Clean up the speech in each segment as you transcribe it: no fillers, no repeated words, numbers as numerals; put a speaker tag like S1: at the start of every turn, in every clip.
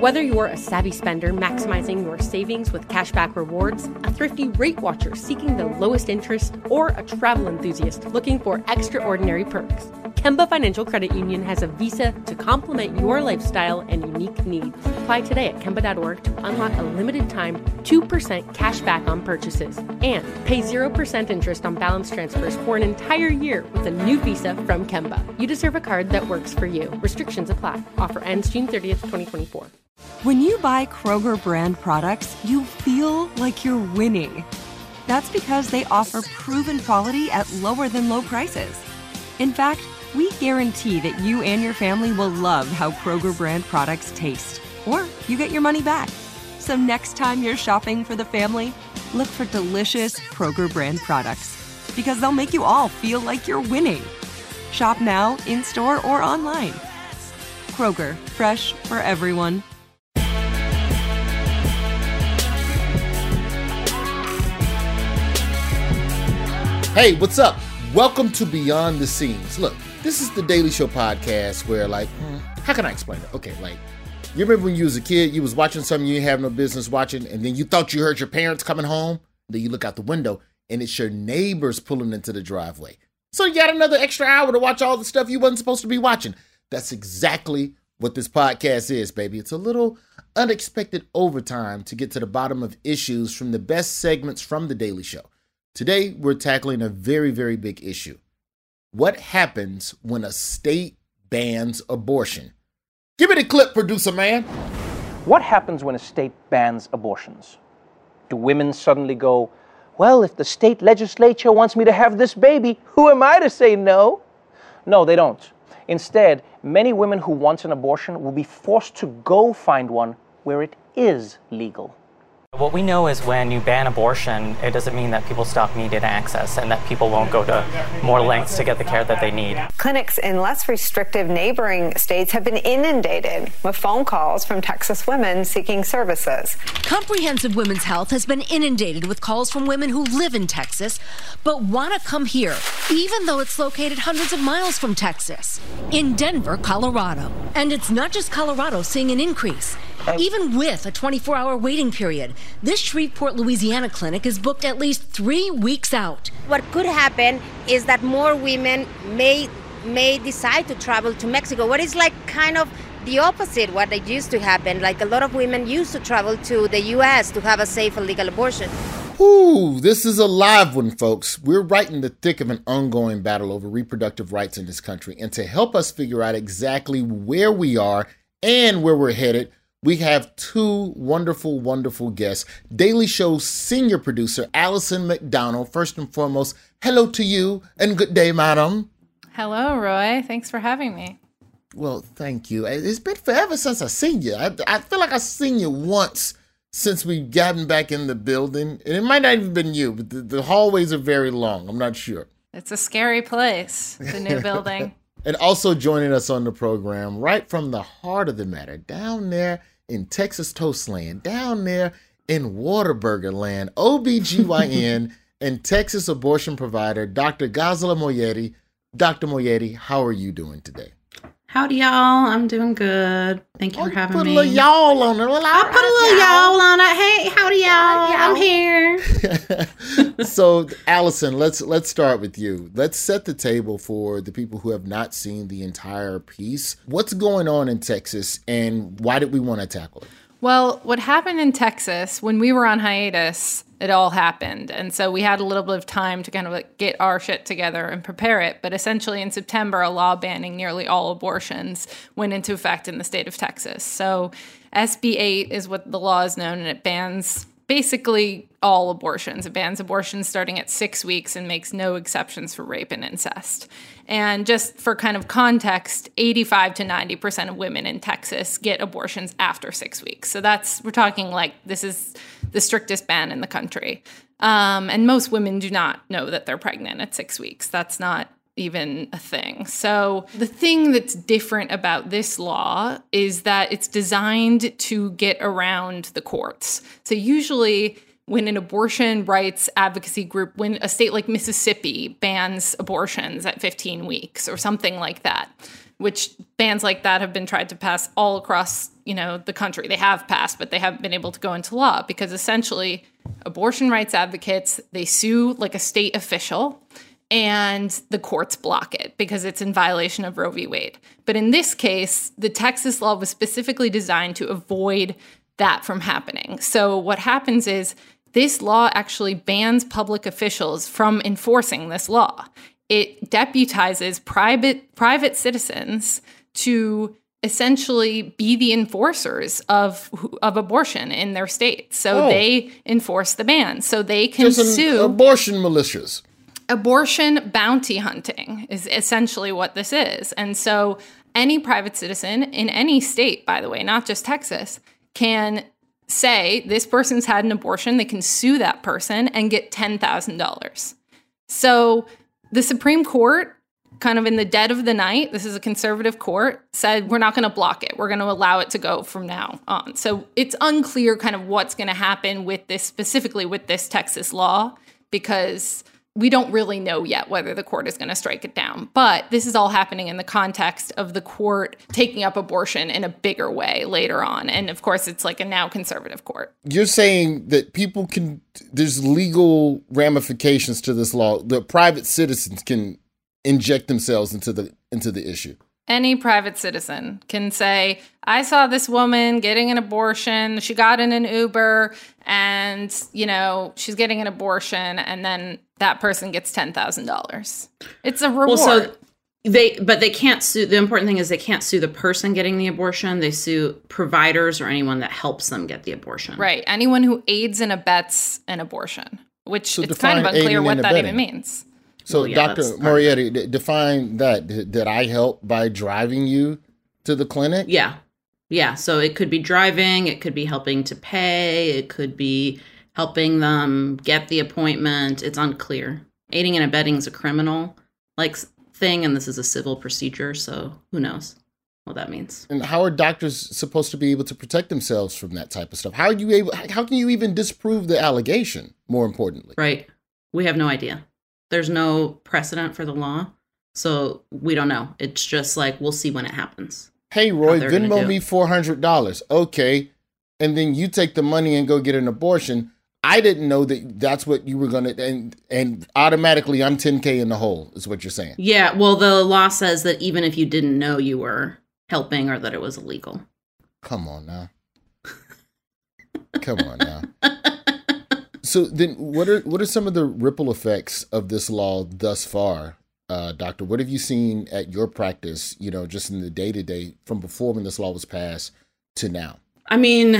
S1: Whether you're a savvy spender maximizing your savings with cashback rewards, a thrifty rate watcher seeking the lowest interest, or a travel enthusiast looking for extraordinary perks, Kemba Financial Credit Union has a visa to complement your lifestyle and unique needs. Apply today at Kemba.org to unlock a limited-time 2% cash back on purchases and pay 0% interest on balance transfers for an entire year with a new visa from Kemba. You deserve a card that works for you. Restrictions apply. Offer ends June 30th, 2024.
S2: When you buy Kroger brand products, you feel like you're winning. That's because they offer proven quality at lower than low prices. In fact, we guarantee that you and your family will love how Kroger brand products taste, or you get your money back. So next time you're shopping for the family, look for delicious Kroger brand products, because they'll make you all feel like you're winning. Shop now, in-store, or online. Kroger, fresh for everyone.
S3: Hey, what's up? Welcome to Beyond the Scenes. Look, this is the Daily Show podcast where, how can I explain it? Okay, you remember when you was a kid, you was watching something you didn't have no business watching, and then you thought you heard your parents coming home, then you look out the window, and it's your neighbors pulling into the driveway. So you got another extra hour to watch all the stuff you wasn't supposed to be watching. That's exactly what this podcast is, baby. It's a little unexpected overtime to get to the bottom of issues from the best segments from the Daily Show. Today, we're tackling a very, very big issue. What happens when a state bans abortion? Give me the clip, producer man.
S4: What happens when a state bans abortions? Do women suddenly go, well, if the state legislature wants me to have this baby, who am I to say no? No, they don't. Instead, many women who want an abortion will be forced to go find one where it is legal.
S5: What we know is when you ban abortion, it doesn't mean that people stop needing access and that people won't go to more lengths to get the care that they need.
S6: Clinics in less restrictive neighboring states have been inundated with phone calls from Texas women seeking services.
S7: Comprehensive Women's Health has been inundated with calls from women who live in Texas but want to come here, even though it's located hundreds of miles from Texas, in Denver, Colorado. And it's not just Colorado seeing an increase. Even with a 24-hour waiting period, this Shreveport, Louisiana clinic is booked at least 3 weeks out.
S8: What could happen is that more women may decide to travel to Mexico. What is kind of the opposite what it used to happen. A lot of women used to travel to the U.S. to have a safe and legal abortion.
S3: Ooh, this is a live one, folks. We're right in the thick of an ongoing battle over reproductive rights in this country. And to help us figure out exactly where we are and where we're headed, we have two wonderful, wonderful guests. Daily Show senior producer, Allison McDonald. First and foremost, hello to you and good day, madam.
S9: Hello, Roy. Thanks for having me.
S3: Well, thank you. It's been forever since I seen you. I feel like I've seen you once since we've gotten back in the building. And it might not even been you, but the hallways are very long. I'm not sure.
S9: It's a scary place, the new building.
S3: And also joining us on the program, right from the heart of the matter, down there in Texas Toastland, down there in Whataburger Land, OBGYN and Texas abortion provider, Dr. Ghazala Moayedi. Dr. Moayedi, how are you doing today?
S10: Howdy, y'all. I'm doing good. Thank you for having me.
S3: Put a little y'all on it. Well,
S10: I put a little y'all on it. Hey, howdy, y'all. I'm here.
S3: So, Allison, let's start with you. Let's set the table for the people who have not seen the entire piece. What's going on in Texas, and why did we want to tackle it?
S9: Well, what happened in Texas, when we were on hiatus, it all happened. And so we had a little bit of time to kind of get our shit together and prepare it. But essentially in September, a law banning nearly all abortions went into effect in the state of Texas. So SB 8 is what the law is known, and it bans basically all abortions. It bans abortions starting at 6 weeks and makes no exceptions for rape and incest. And just for kind of context, 85 to 90% of women in Texas get abortions after 6 weeks. So we're talking this is the strictest ban in the country. And most women do not know that they're pregnant at 6 weeks. That's not even a thing. So the thing that's different about this law is that it's designed to get around the courts. So usually when an abortion rights advocacy group, when a state like Mississippi bans abortions at 15 weeks or something like that, which bans like that have been tried to pass all across, the country. They have passed, but they haven't been able to go into law because essentially abortion rights advocates, they sue like a state official and the courts block it because it's in violation of Roe v. Wade. But in this case, the Texas law was specifically designed to avoid that from happening. So what happens is this law actually bans public officials from enforcing this law. It deputizes private citizens to essentially be the enforcers of abortion in their state. So they enforce the ban. So they can sue
S3: abortion militias.
S9: Abortion bounty hunting is essentially what this is. And so any private citizen in any state, by the way, not just Texas, can say this person's had an abortion. They can sue that person and get $10,000. So the Supreme Court, kind of in the dead of the night, this is a conservative court, said we're not going to block it. We're going to allow it to go from now on. So it's unclear kind of what's going to happen with this, specifically with this Texas law, because we don't really know yet whether the court is going to strike it down. But this is all happening in the context of the court taking up abortion in a bigger way later on. And of course, it's like a now conservative court.
S3: You're saying that there's legal ramifications to this law. The private citizens can inject themselves into the issue.
S9: Any private citizen can say, I saw this woman getting an abortion. She got in an Uber and, she's getting an abortion. And then that person gets $10,000. It's a reward.
S10: Well, so they can't sue. The important thing is they can't sue the person getting the abortion. They sue providers or anyone that helps them get the abortion.
S9: Right. Anyone who aids and abets an abortion, which it's kind of unclear what that even means.
S3: So, Dr. Moriarty, define that. Did I help by driving you to the clinic?
S10: Yeah. Yeah. So it could be driving. It could be helping to pay. It could be helping them get the appointment. It's unclear. Aiding and abetting is a criminal thing, and this is a civil procedure. So who knows what that means?
S3: And how are doctors supposed to be able to protect themselves from that type of stuff? How can you even disprove the allegation? More importantly,
S10: right? We have no idea. There's no precedent for the law, so we don't know. It's just we'll see when it happens.
S3: Hey, Roy, Venmo me $400. Okay. And then you take the money and go get an abortion. I didn't know that's what you were going to, and automatically I'm 10K in the hole is what you're saying.
S10: Yeah. Well, the law says that even if you didn't know you were helping or that it was illegal.
S3: Come on now. Come on now. So then what are some of the ripple effects of this law thus far, Doctor? What have you seen at your practice, just in the day-to-day from before when this law was passed to now?
S10: I mean,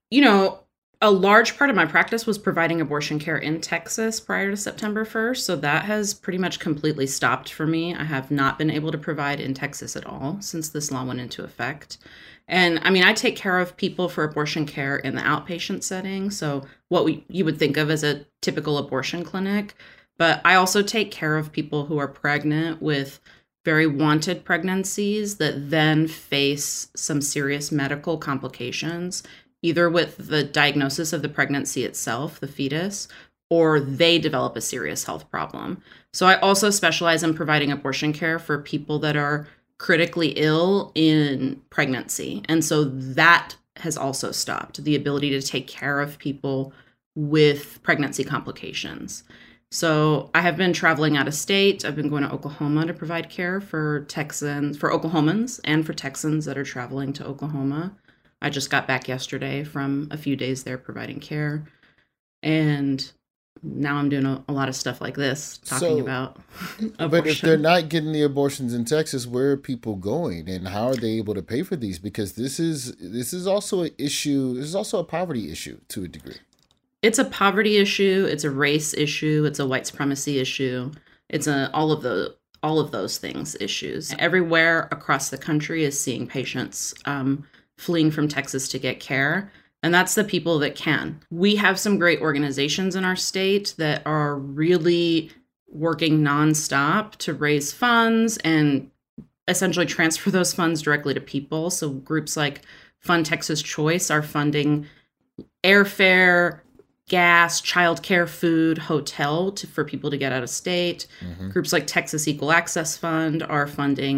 S10: a large part of my practice was providing abortion care in Texas prior to September 1st. So that has pretty much completely stopped for me. I have not been able to provide in Texas at all since this law went into effect. And I mean, I take care of people for abortion care in the outpatient setting. So what you would think of as a typical abortion clinic. But I also take care of people who are pregnant with very wanted pregnancies that then face some serious medical complications, either with the diagnosis of the pregnancy itself, the fetus, or they develop a serious health problem. So I also specialize in providing abortion care for people that are critically ill in pregnancy. And so that has also stopped, the ability to take care of people with pregnancy complications. So I have been traveling out of state. I've been going to Oklahoma to provide care for Oklahomans and for Texans that are traveling to Oklahoma. I just got back yesterday from a few days there providing care. And now I'm doing a lot of stuff like this, talking about abortion.
S3: But if they're not getting the abortions in Texas, where are people going and how are they able to pay for these? Because this is also an issue. This is also a poverty issue to a degree.
S10: It's a poverty issue. It's a race issue. It's a white supremacy issue. It's all of those things issues. Everywhere across the country is seeing patients fleeing from Texas to get care. And that's the people that can. We have some great organizations in our state that are really working nonstop to raise funds and essentially transfer those funds directly to people. So groups like Fund Texas Choice are funding airfare, gas, childcare, food, hotel for people to get out of state. Mm-hmm. Groups like Texas Equal Access Fund are funding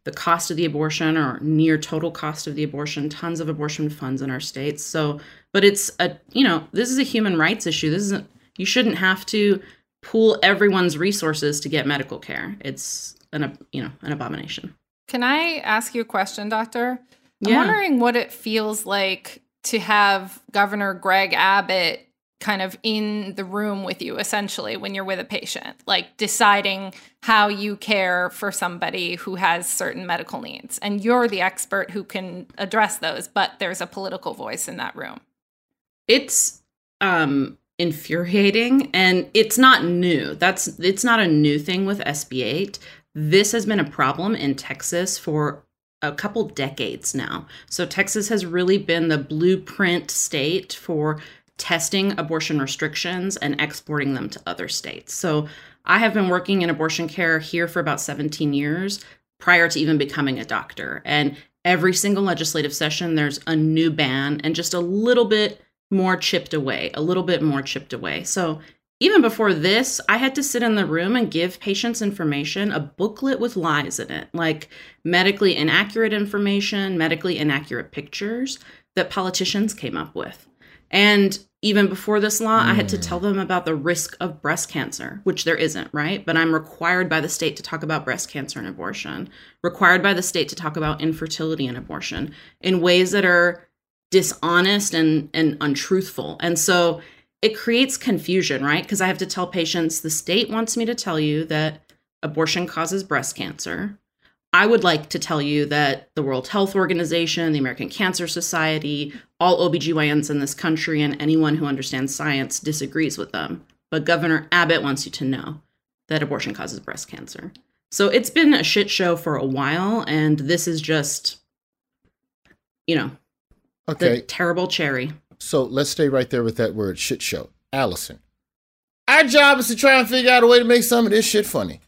S10: the cost of the abortion or near total cost of the abortion, tons of abortion funds in our states. So, but it's this is a human rights issue. You shouldn't have to pool everyone's resources to get medical care. It's an abomination.
S9: Can I ask you a question, Doctor? I'm
S10: Yeah.
S9: wondering what it feels like to have Governor Greg Abbott kind of in the room with you, essentially, when you're with a patient, like deciding how you care for somebody who has certain medical needs. And you're the expert who can address those, but there's a political voice in that room.
S10: It's infuriating, and it's not new. It's not a new thing with SB 8. This has been a problem in Texas for a couple decades now. So Texas has really been the blueprint state for testing abortion restrictions and exporting them to other states. So I have been working in abortion care here for about 17 years prior to even becoming a doctor. And every single legislative session, there's a new ban and just a little bit more chipped away. So even before this, I had to sit in the room and give patients information, a booklet with lies in it, like medically inaccurate information, medically inaccurate pictures that politicians came up with. And even before this law, I had to tell them about the risk of breast cancer, which there isn't, right? But I'm required by the state to talk about breast cancer and abortion, required by the state to talk about infertility and abortion in ways that are dishonest and untruthful. And so it creates confusion, right? Because I have to tell patients, the state wants me to tell you that abortion causes breast cancer. I would like to tell you that the World Health Organization, the American Cancer Society, all OBGYNs in this country, and anyone who understands science disagrees with them. But Governor Abbott wants you to know that abortion causes breast cancer. So it's been a shit show for a while, and this is just, the terrible cherry.
S3: So let's stay right there with that word, shit show. Allison, our job is to try and figure out a way to make some of this shit funny,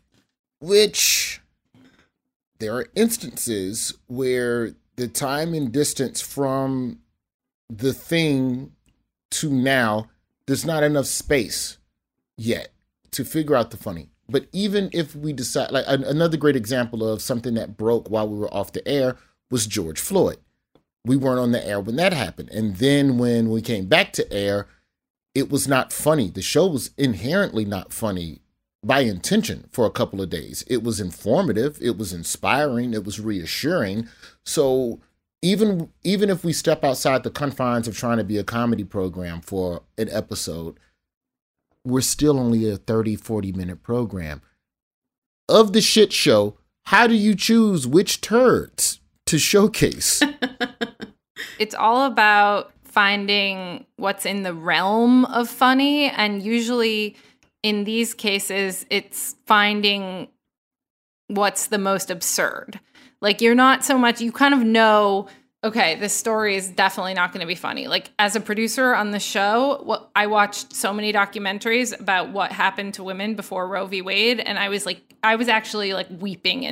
S3: which there are instances where the time and distance from the thing to now, there's not enough space yet to figure out the funny. But even if we decide, like another great example of something that broke while we were off the air was George Floyd. We weren't on the air when that happened. And then when we came back to air, it was not funny. The show was inherently not funny by intention for a couple of days. It was informative. It was inspiring. It was reassuring. So even if we step outside the confines of trying to be a comedy program for an episode, we're still only a 30, 40-minute program. Of the shit show, how do you choose which turds to showcase?
S9: It's all about finding what's in the realm of funny. And usually in these cases, it's finding what's the most absurd. Like you're not so much, you kind of know, okay, this story is definitely not going to be funny. Like as a producer on the show, I watched so many documentaries about what happened to women before Roe v. Wade. And I was actually like weeping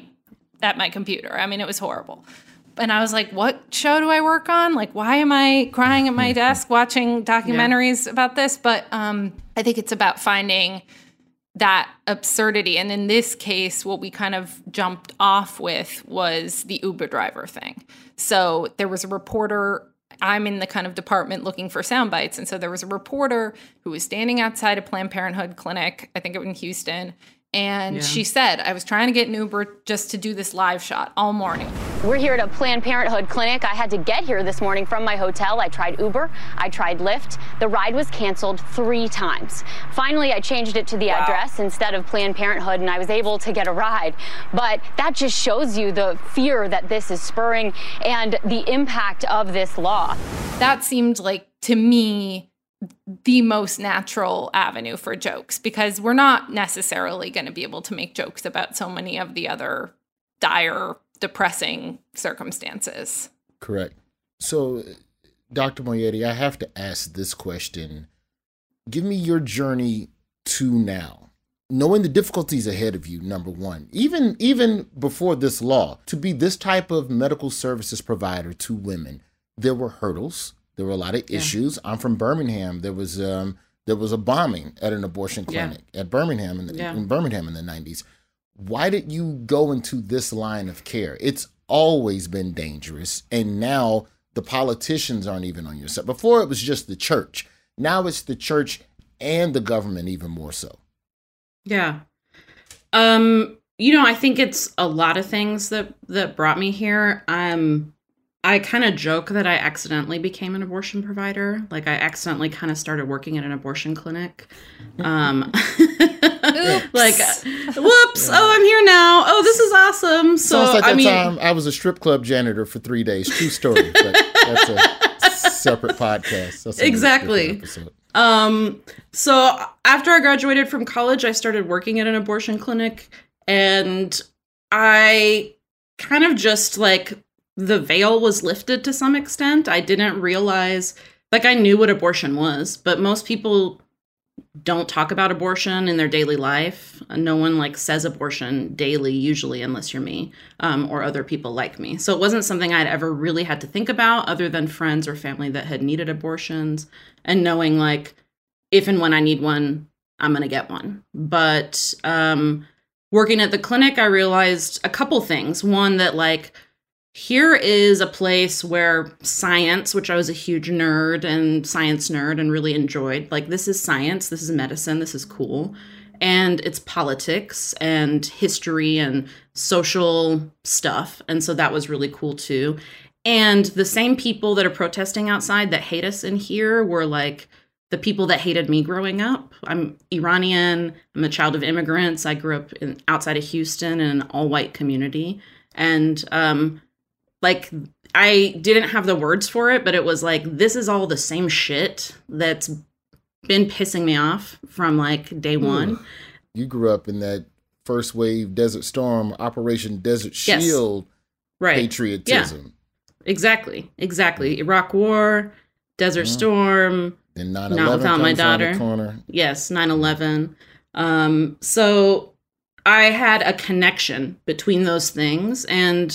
S9: at my computer. I mean, it was horrible. And I was like, what show do I work on? Like, why am I crying at my desk watching documentaries about this? But I think it's about finding that absurdity. And in this case, what we kind of jumped off with was the Uber driver thing. So there was a reporter. I'm in the kind of department looking for sound bites. And so there was a reporter who was standing outside a Planned Parenthood clinic, I think it was in Houston. And she said, I was trying to get an Uber just to do this live shot all morning.
S11: We're here at a Planned Parenthood clinic. I had to get here this morning from my hotel. I tried Uber. I tried Lyft. The ride was canceled 3 times. Finally, I changed it to the address instead of Planned Parenthood, and I was able to get a ride. But that just shows you the fear that this is spurring and the impact of this law.
S9: That seemed like, to me, the most natural avenue for jokes, because we're not necessarily going to be able to make jokes about so many of the other dire, depressing circumstances.
S3: Correct. So, Dr. Moyeti, I have to ask this question. Give me your journey to now. Knowing the difficulties ahead of you, number one, even before this law, to be this type of medical services provider to women, there were hurdles. There were a lot of issues. I'm from Birmingham. There was a bombing at an abortion clinic at Birmingham in Birmingham in the 90s. why did you go into this line of care? It's always been dangerous, and now the politicians aren't even on your side. Before it was just the church. Now it's the church and the government even more so.
S10: Yeah. I think it's a lot of things that brought me here. I kind of joke that I accidentally became an abortion provider. Like I accidentally kind of started working at an abortion clinic. Like, whoops! Yeah. Oh, I'm here now. Oh, this is awesome. So
S3: it's like that time I was a strip club janitor for 3 days. True story. But that's a separate podcast. That's
S10: exactly. So after I graduated from college, I started working at an abortion clinic, and I kind of just like the veil was lifted to some extent. I didn't realize, like, I knew what abortion was, but most people don't talk about abortion in their daily life. No one like says abortion daily, usually, unless you're me, or other people like me. So it wasn't something I'd ever really had to think about other than friends or family that had needed abortions and knowing like, if and when I need one, I'm going to get one. But working at the clinic, I realized a couple things. One, that like, here is a place where science, which I was a huge nerd and science nerd and really enjoyed, like this is science, this is medicine, this is cool. And it's politics and history and social stuff. And so that was really cool too. And the same people that are protesting outside that hate us in here were like the people that hated me growing up. I'm Iranian, I'm a child of immigrants. I grew up outside of Houston in an all-white community. And like, I didn't have the words for it, but it was like, this is all the same shit that's been pissing me off from like day one.
S3: You grew up in that first wave Desert Storm, Operation Desert Shield patriotism.
S10: Yeah. Exactly. Iraq War, Desert Storm,
S3: then 9/11
S10: Not Without My Daughter.
S3: Corner.
S10: Yes, 9/11. So I had a connection between those things, and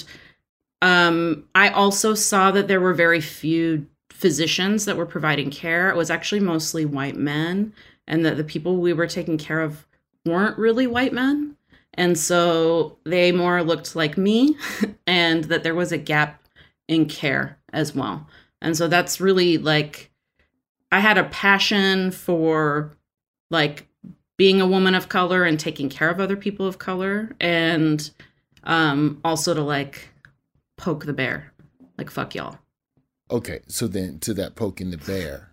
S10: I also saw that there were very few physicians that were providing care. It was actually mostly white men, and that the people we were taking care of weren't really white men. And so they more looked like me, and that there was a gap in care as well. And so that's really like, I had a passion for like being a woman of color and taking care of other people of color, and also to like poke the bear, like fuck y'all.
S3: Okay, so then to that poking the bear,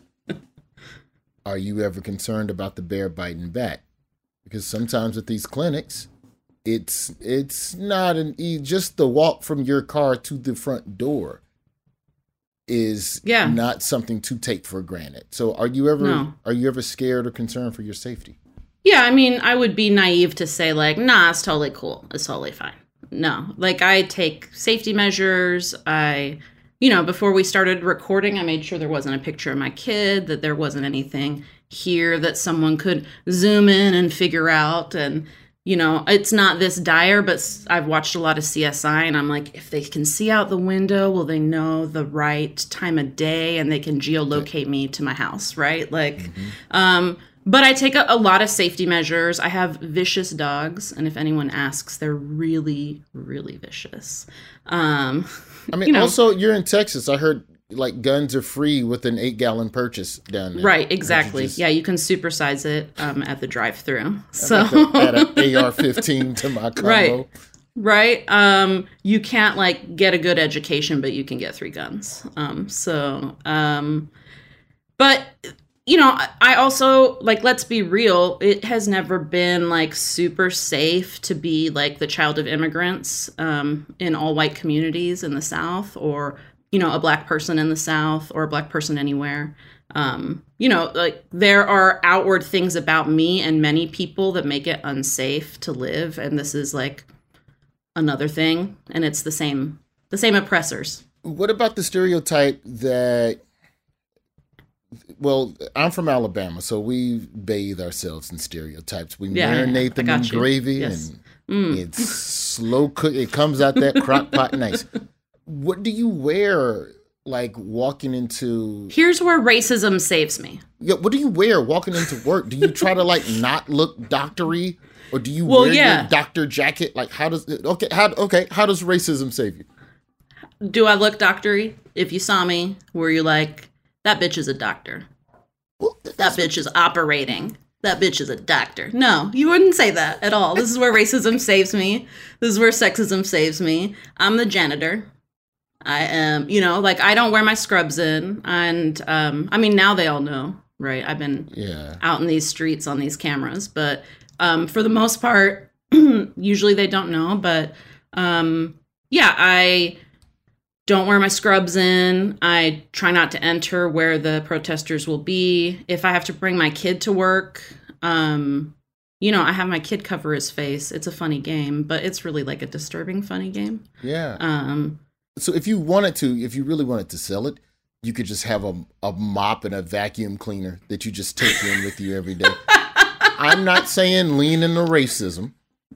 S3: are you ever concerned about the bear biting back? Because sometimes at these clinics, it's not just the walk from your car to the front door is not something to take for granted. So are you ever scared or concerned for your safety?
S10: Yeah, I mean, I would be naive to say like, nah, it's totally cool. It's totally fine. No, like I take safety measures. Before we started recording, I made sure there wasn't a picture of my kid, that there wasn't anything here that someone could zoom in and figure out. And, it's not this dire, but I've watched a lot of CSI, and I'm like, if they can see out the window, will they know the right time of day, and they can geolocate me to my house, right? Like, but I take a lot of safety measures. I have vicious dogs, and if anyone asks, they're really, really vicious.
S3: I mean, also, you're in Texas. I heard, like, guns are free with an 8-gallon purchase down there.
S10: Right, exactly. Yeah, you can supersize it at the drive-thru. So
S3: add an AR-15 to my combo.
S10: Right. You can't, like, get a good education, but you can get 3 guns. But I also, like, let's be real, it has never been, like, super safe to be, like, the child of immigrants in all white communities in the South, or, a Black person in the South, or a Black person anywhere. Like, there are outward things about me and many people that make it unsafe to live, and this is, like, another thing, and it's the same oppressors.
S3: What about the stereotype that... Well, I'm from Alabama, so we bathe ourselves in stereotypes. We marinate them in gravy, and it's slow cook. It comes out that crock pot nice. What do you wear like walking into...
S10: Here's where racism saves me.
S3: Yeah, what do you wear walking into work? Do you try to like not look doctory, or do you wear your doctor jacket? Like, how does how does racism save you?
S10: Do I look doctory? If you saw me, were you like, that bitch is a doctor? Well, that bitch is operating. That bitch is a doctor. No, you wouldn't say that at all. This is where racism saves me. This is where sexism saves me. I'm the janitor. I am, like, I don't wear my scrubs in. And, I mean, now they all know, right? I've been out in these streets on these cameras. But for the most part, usually they don't know. But, I don't wear my scrubs in. I try not to enter where the protesters will be. If I have to bring my kid to work, I have my kid cover his face. It's a funny game, but it's really like a disturbing funny game.
S3: Yeah. So if you really wanted to sell it, you could just have a mop and a vacuum cleaner that you just take in with you every day. I'm not saying lean into racism,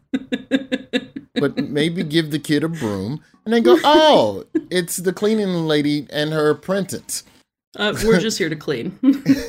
S3: but maybe give the kid a broom and then go, oh, it's the cleaning lady and her apprentice.
S10: We're just here to clean.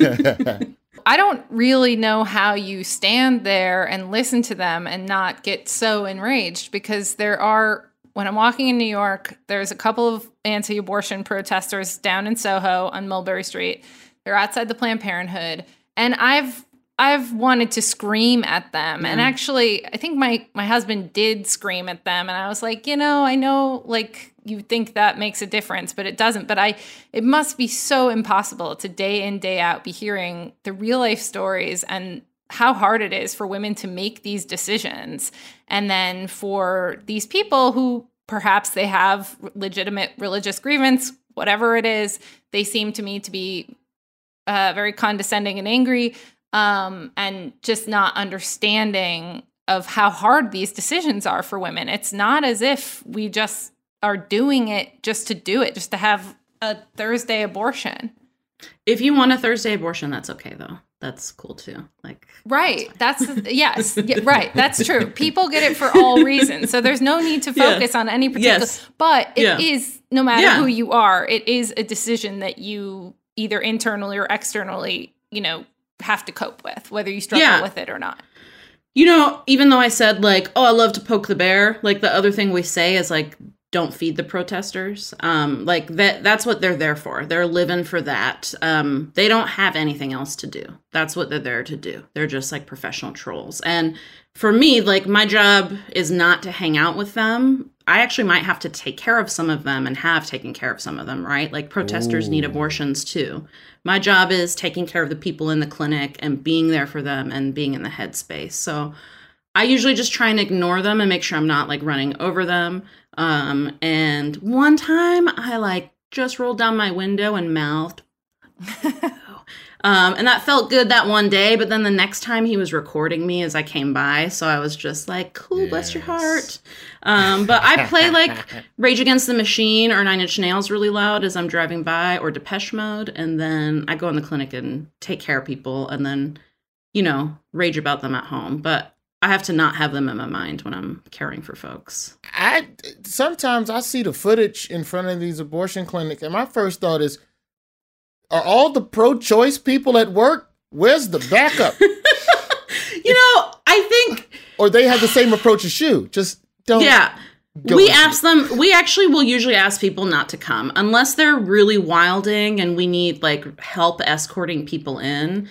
S9: I don't really know how you stand there and listen to them and not get so enraged, because when I'm walking in New York, there's a couple of anti-abortion protesters down in Soho on Mulberry Street. They're outside the Planned Parenthood, and I've wanted to scream at them. And actually, I think my husband did scream at them. And I was like, I know, like, you think that makes a difference, but it doesn't. But it must be so impossible to day in, day out be hearing the real life stories and how hard it is for women to make these decisions. And then for these people who perhaps they have legitimate religious grievance, whatever it is, they seem to me to be very condescending and angry. And just not understanding of how hard these decisions are for women. It's not as if we just are doing it just to do it, just to have a Thursday abortion.
S10: If you want a Thursday abortion, that's okay, though. That's cool, too.
S9: Right. Yes. Yeah, right. That's true. People get it for all reasons. So there's no need to focus on any particular. Yes. But it is, no matter who you are, it is a decision that you either internally or externally, have to cope with, whether you struggle with it or not.
S10: Even though I said, like, oh, I love to poke the bear, like, the other thing we say is, like, don't feed the protesters. That's what they're there for. They're living for that. They don't have anything else to do. That's what they're there to do. They're just, like, professional trolls. And for me, like, my job is not to hang out with them. I actually might have to take care of some of them and have taken care of some of them, right? Like, protesters need abortions, too. My job is taking care of the people in the clinic and being there for them and being in the headspace. So I usually just try and ignore them and make sure I'm not, like, running over them. And one time I, like, just rolled down my window and mouthed, and that felt good that one day. But then the next time he was recording me as I came by. So I was just like, cool, bless your heart. But I play, like, Rage Against the Machine or Nine Inch Nails really loud as I'm driving by, or Depeche Mode. And then I go in the clinic and take care of people and then, rage about them at home. But I have to not have them in my mind when I'm caring for folks.
S3: Sometimes I see the footage in front of these abortion clinics, and my first thought is, are all the pro-choice people at work? Where's the backup?
S10: I think...
S3: Or they have the same approach as you. Just don't...
S10: Yeah. We ask them, we actually will usually ask people not to come unless they're really wilding and we need, like, help escorting people in.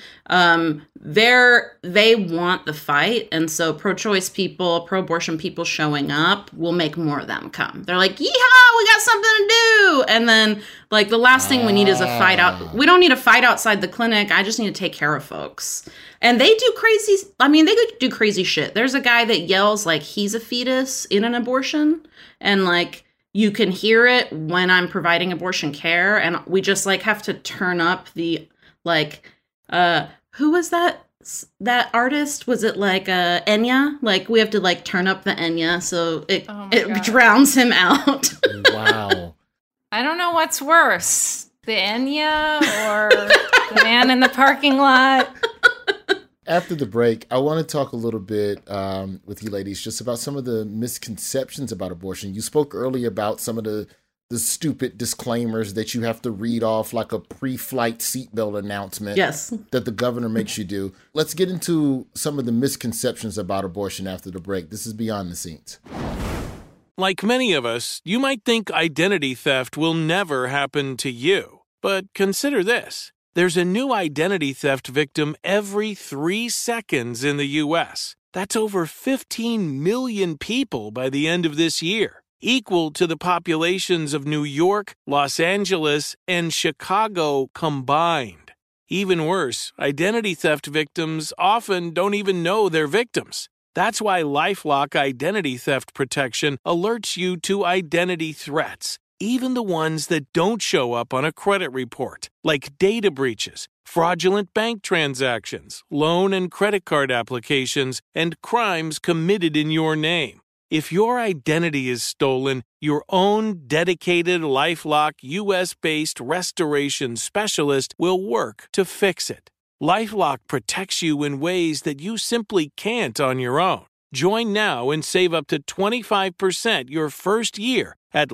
S10: They want the fight. And so pro-choice people, pro-abortion people showing up will make more of them come. They're like, yeehaw, we got something to do. And then, like, the last thing we need is a fight out. We don't need a fight outside the clinic. I just need to take care of folks. And they do crazy shit. There's a guy that yells like he's a fetus in an abortion. And, like, you can hear it when I'm providing abortion care. And we just, like, have to turn up the, like, who was that artist? Was it, like, Enya? Like, we have to, like, turn up the Enya so it drowns him out.
S3: Wow.
S9: I don't know what's worse, the Enya or the man in the parking lot.
S3: After the break, I want to talk a little bit with you ladies just about some of the misconceptions about abortion. You spoke earlier about some of the the stupid disclaimers that you have to read off like a pre-flight seatbelt announcement that the governor makes you do. Let's get into some of the misconceptions about abortion after the break. This is Beyond the Scenes.
S12: Like many of us, you might think identity theft will never happen to you. But consider this. There's a new identity theft victim every 3 seconds in the U.S. That's over 15 million people by the end of this year, equal to the populations of New York, Los Angeles, and Chicago combined. Even worse, identity theft victims often don't even know they're victims. That's why LifeLock Identity Theft Protection alerts you to identity threats, even the ones that don't show up on a credit report, like data breaches, fraudulent bank transactions, loan and credit card applications, and crimes committed in your name. If your identity is stolen, your own dedicated LifeLock U.S.-based restoration specialist will work to fix it. LifeLock protects you in ways that you simply can't on your own. Join now and save up to 25% your first year at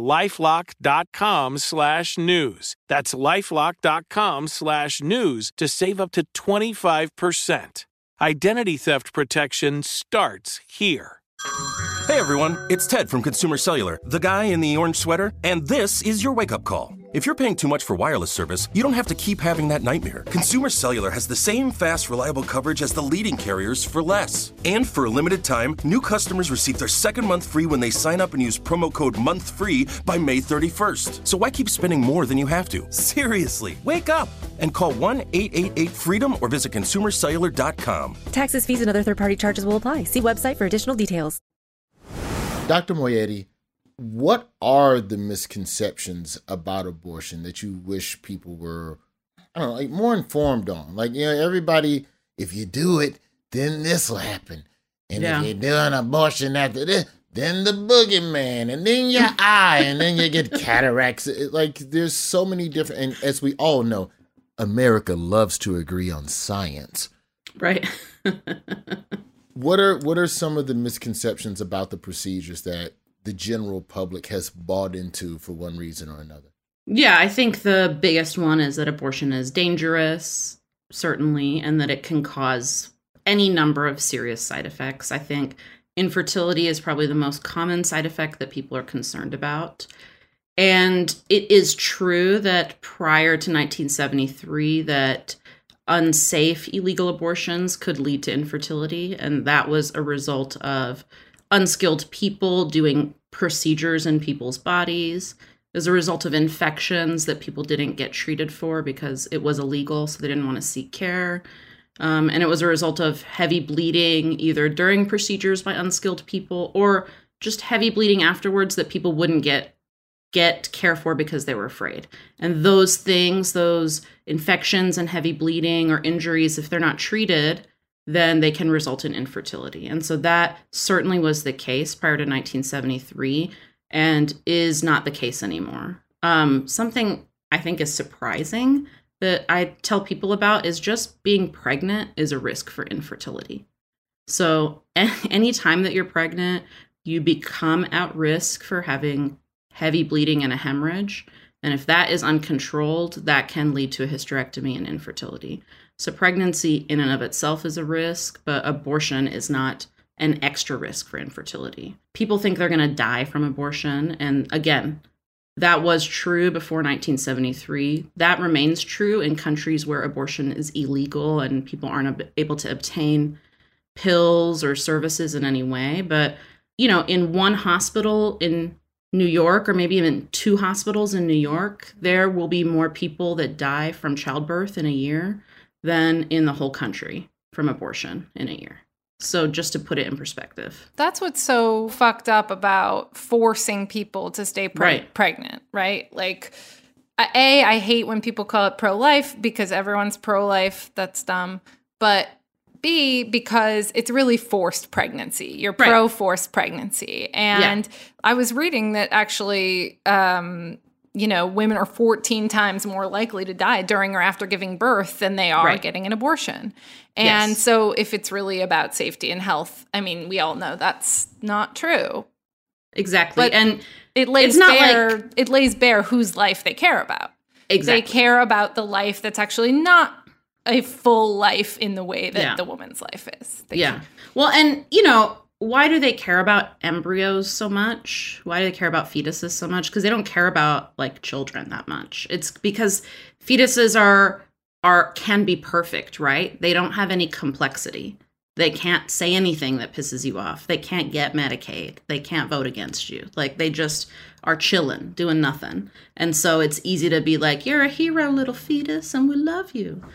S12: LifeLock.com/news. That's LifeLock.com/news to save up to 25%. Identity theft protection starts here.
S13: Hey everyone, it's Ted from Consumer Cellular, the guy in the orange sweater, and this is your wake-up call. If you're paying too much for wireless service, you don't have to keep having that nightmare. Consumer Cellular has the same fast, reliable coverage as the leading carriers for less. And for a limited time, new customers receive their second month free when they sign up and use promo code MONTHFREE by May 31st. So why keep spending more than you have to? Seriously, wake up and call 1-888-FREEDOM or visit consumercellular.com.
S14: Taxes, fees, and other third-party charges will apply. See website for additional details.
S3: Dr. Moayedi, what are the misconceptions about abortion that you wish people were, I don't know, like more informed on? Like, you know, everybody, if you do it, then this will happen. And if you do an abortion after this, then the boogeyman, and then your eye, and then you get cataracts. Like, there's so many different, and as we all know, America loves to agree on science.
S10: Right.
S3: What are some of the misconceptions about the procedures that the general public has bought into for one reason or another?
S10: Yeah, I think the biggest one is that abortion is dangerous, certainly, and that it can cause any number of serious side effects. I think infertility is probably the most common side effect that people are concerned about. And it is true that prior to 1973 that unsafe illegal abortions could lead to infertility, and that was a result of unskilled people doing procedures in people's bodies. As a result of infections that people didn't get treated for because it was illegal, so they didn't want to seek care. And it was a result of heavy bleeding, either during procedures by unskilled people or just heavy bleeding afterwards that people wouldn't get care for because they were afraid. And those things, those infections and heavy bleeding or injuries, if they're not treated, then they can result in infertility. And so that certainly was the case prior to 1973 and is not the case anymore. Something I think is surprising that I tell people about is just being pregnant is a risk for infertility. So anytime that you're pregnant, you become at risk for having heavy bleeding and a hemorrhage. And if that is uncontrolled, that can lead to a hysterectomy and infertility. So pregnancy in and of itself is a risk, but abortion is not an extra risk for infertility. People think they're going to die from abortion. And again, that was true before 1973. That remains true in countries where abortion is illegal and people aren't able to obtain pills or services in any way. But, you know, in one hospital in New York, or maybe even 2 hospitals in New York, there will be more people that die from childbirth in a year than in the whole country from abortion in a year. So just to put it in perspective.
S9: That's what's so fucked up about forcing people to stay pregnant, right? Like, I hate when people call it pro-life because everyone's pro-life. That's dumb. But B, because it's really forced pregnancy. You're pro-forced pregnancy. And I was reading that actually, women are 14 times more likely to die during or after giving birth than they are getting an abortion. And so if it's really about safety and health, I mean, we all know that's not true.
S10: Exactly.
S9: But
S10: and
S9: it lays
S10: it's not
S9: bare
S10: like,
S9: it lays bare whose life they care about.
S10: Exactly.
S9: They care about the life that's actually not a full life in the way that the woman's life is.
S10: Well, and, why do they care about embryos so much? Why do they care about fetuses so much? Because they don't care about, like, children that much. It's because fetuses can be perfect, right? They don't have any complexity. They can't say anything that pisses you off. They can't get Medicaid. They can't vote against you. Like, they just are chilling, doing nothing. And so it's easy to be like, you're a hero, little fetus, and we love you.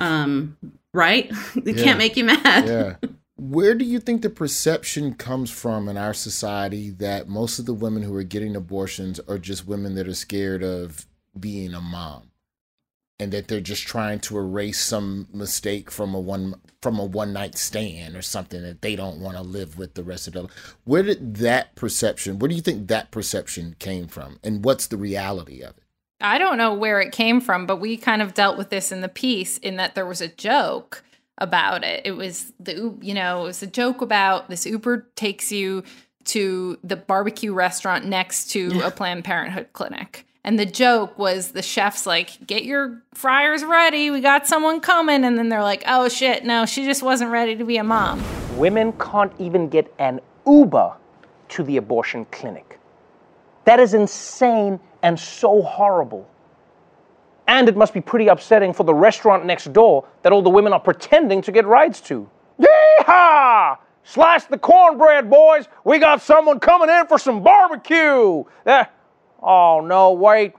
S10: Right? They can't make you mad.
S3: Yeah. Where do you think the perception comes from in our society that most of the women who are getting abortions are just women that are scared of being a mom? And that they're just trying to erase some mistake from a one night stand or something that they don't want to live with the rest of their life. Where do you think that perception came from? And what's the reality of it?
S9: I don't know where it came from, but we kind of dealt with this in the piece in that there was a joke about it. It was a joke about this Uber takes you to the barbecue restaurant next to a Planned Parenthood clinic. And the joke was the chef's like, get your fryers ready. We got someone coming. And then they're like, oh, shit, no, she just wasn't ready to be a mom.
S4: Women can't even get an Uber to the abortion clinic. That is insane and so horrible. And it must be pretty upsetting for the restaurant next door that all the women are pretending to get rides to. Yeehaw! Slice the cornbread, boys. We got someone coming in for some barbecue. Oh, no, wait.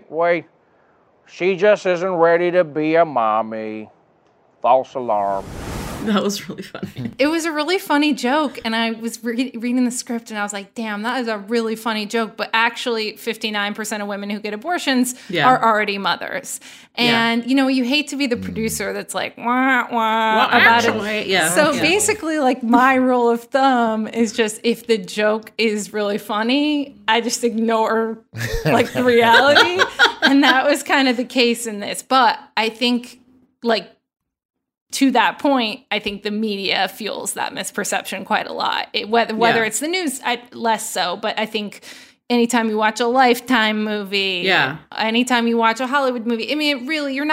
S4: She just isn't ready to be a mommy. False alarm.
S10: That was really funny.
S9: It was a really funny joke, and I was reading the script, and I was like, damn, that is a really funny joke. But actually, 59% of women who get abortions are already mothers. And, you hate to be the producer that's like, wah, wah, about it. So basically, like, my rule of thumb is just if the joke is really funny, I just ignore, like, the reality. And that was kind of the case in this. But I think, like, to that point, I think the media fuels that misperception quite a lot. Whether it's the news, less so. But I think anytime you watch a Lifetime movie, anytime you watch a Hollywood movie, I mean,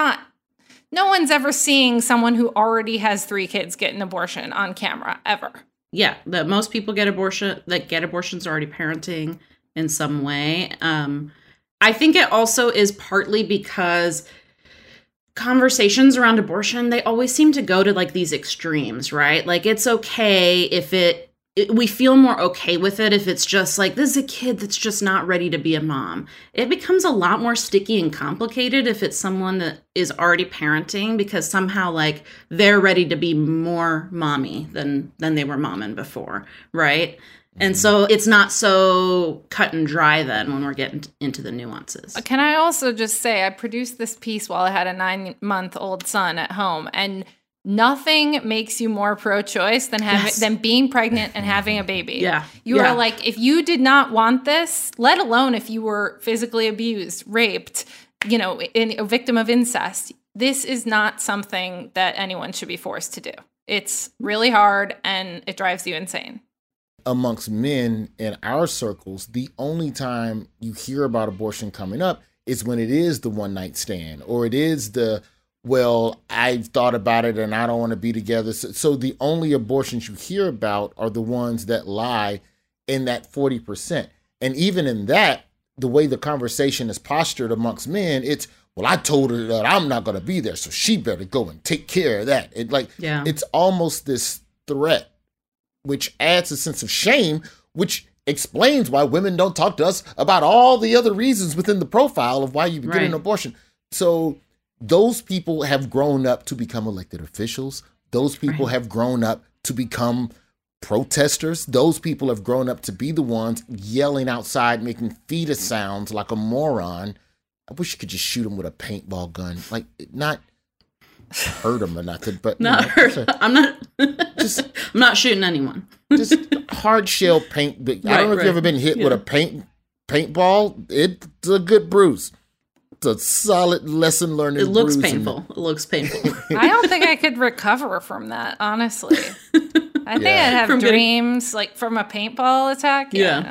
S9: no one's ever seeing someone who already has 3 kids get an abortion on camera, ever.
S10: Yeah, that most people get abortions already parenting in some way. I think it also is partly because conversations around abortion, they always seem to go to like these extremes, right? Like it's okay if we feel more okay with it if it's just like, this is a kid that's just not ready to be a mom. It becomes a lot more sticky and complicated if it's someone that is already parenting because somehow like they're ready to be more mommy than they were momming before, right? And so it's not so cut and dry then when we're getting into the nuances.
S9: Can I also just say, I produced this piece while I had a 9-month-old son at home, and nothing makes you more pro-choice than being pregnant and having a baby. You are like, if you did not want this, let alone if you were physically abused, raped, a victim of incest, this is not something that anyone should be forced to do. It's really hard and it drives you insane.
S3: Amongst men in our circles, the only time you hear about abortion coming up is when it is the one night stand or it is I've thought about it and I don't want to be together. So the only abortions you hear about are the ones that lie in that 40%. And even in that, the way the conversation is postured amongst men, it's, well, I told her that I'm not going to be there, so she better go and take care of that. It's almost this threat, which adds a sense of shame, which explains why women don't talk to us about all the other reasons within the profile of why you get an abortion. So those people have grown up to become elected officials. Those people have grown up to become protesters. Those people have grown up to be the ones yelling outside, making fetus sounds like a moron. I wish you could just shoot them with a paintball gun. Like, not hurt them or nothing, but
S10: I'm not shooting anyone.
S3: Just hard shell paint. I don't know if you've ever been hit with a paintball. It's a good bruise. It's a solid lesson learned.
S10: It looks painful.
S9: I don't think I could recover from that, honestly. I think I'd have dreams like from a paintball attack. No.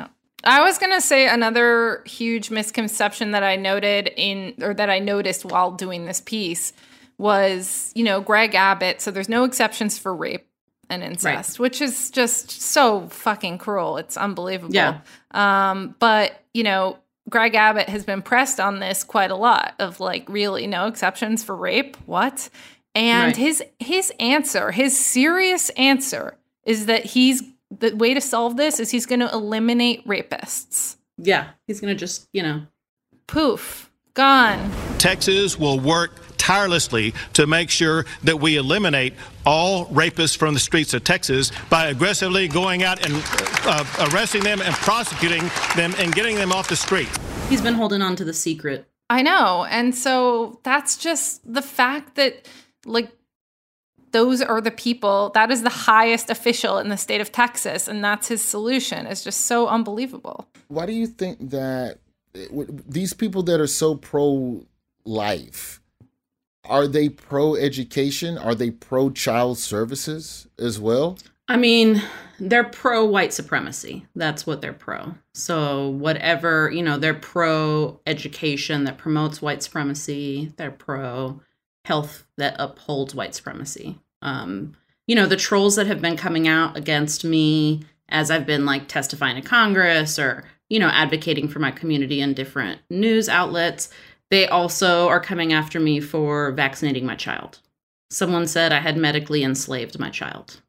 S9: I was going to say another huge misconception that I noticed while doing this piece was, Greg Abbott. So there's no exceptions for rape and incest, which is just so fucking cruel. It's unbelievable.
S10: Yeah.
S9: But, Greg Abbott has been pressed on this quite a lot of really no exceptions for rape. What? And his answer, his serious answer is that the way to solve this is he's going to eliminate rapists.
S10: Yeah. He's going to just,
S9: poof, gone.
S15: Texas will work tirelessly to make sure that we eliminate all rapists from the streets of Texas by aggressively going out and arresting them and prosecuting them and getting them off the street.
S10: He's been holding on to the secret.
S9: I know. And so that's just the fact that, those are the people, that is the highest official in the state of Texas, and that's his solution. It's just so unbelievable.
S3: Why do you think that these people that are so pro-life, are they pro-education? Are they pro-child services as well?
S10: I mean, they're pro-white supremacy. That's what they're pro. So whatever, they're pro-education that promotes white supremacy. They're pro-health that upholds white supremacy. The trolls that have been coming out against me as I've been testifying to Congress or, advocating for my community in different news outlets, they also are coming after me for vaccinating my child. Someone said I had medically enslaved my child.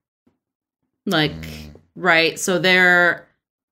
S10: Right. So Their